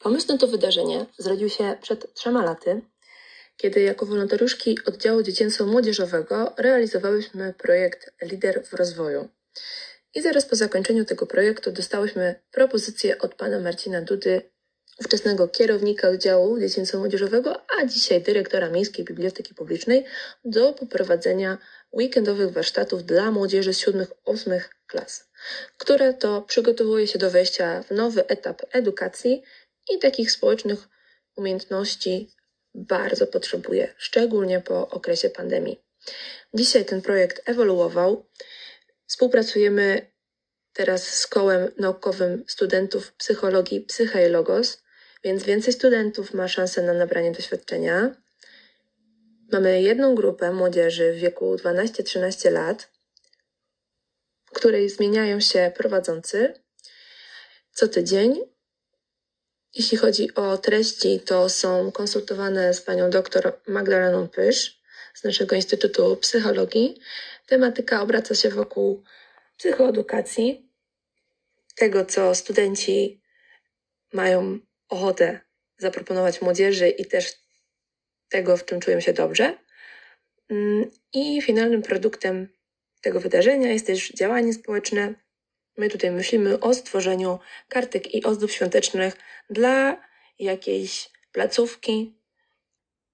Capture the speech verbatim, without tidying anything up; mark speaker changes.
Speaker 1: Pomysł na to wydarzenie zrodził się przed trzema laty, kiedy jako wolontariuszki oddziału dziecięco-młodzieżowego realizowałyśmy projekt Lider w rozwoju. I zaraz po zakończeniu tego projektu dostałyśmy propozycję od pana Marcina Dudy, ówczesnego kierownika oddziału dziecięco-młodzieżowego, a dzisiaj dyrektora Miejskiej Biblioteki Publicznej, do poprowadzenia weekendowych warsztatów dla młodzieży z siódmych, ósmych klas, które to przygotowuje się do wejścia w nowy etap edukacji i takich społecznych umiejętności bardzo potrzebuje, szczególnie po okresie pandemii. Dzisiaj ten projekt ewoluował. Współpracujemy teraz z kołem naukowym studentów psychologii Psycha i Logos, więc więcej studentów ma szansę na nabranie doświadczenia. Mamy jedną grupę młodzieży w wieku dwanaście trzynaście lat, w której zmieniają się prowadzący co tydzień. Jeśli chodzi o treści, to są konsultowane z panią doktor Magdaleną Pysz z naszego Instytutu Psychologii. Tematyka obraca się wokół psychoedukacji, tego co studenci mają ochotę zaproponować młodzieży i też tego, w czym czują się dobrze. I finalnym produktem tego wydarzenia jest też działanie społeczne. My tutaj myślimy o stworzeniu kartek i ozdób świątecznych dla jakiejś placówki